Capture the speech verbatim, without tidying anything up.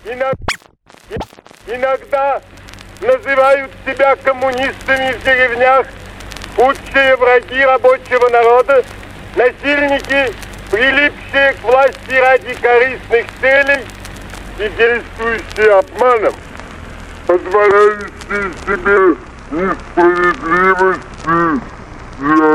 Иногда называют себя коммунистами в деревнях, худшие враги рабочего народа, насильники, прилипшие к власти ради корыстных целей и действующие обманом, позволяющие себе несправедливости и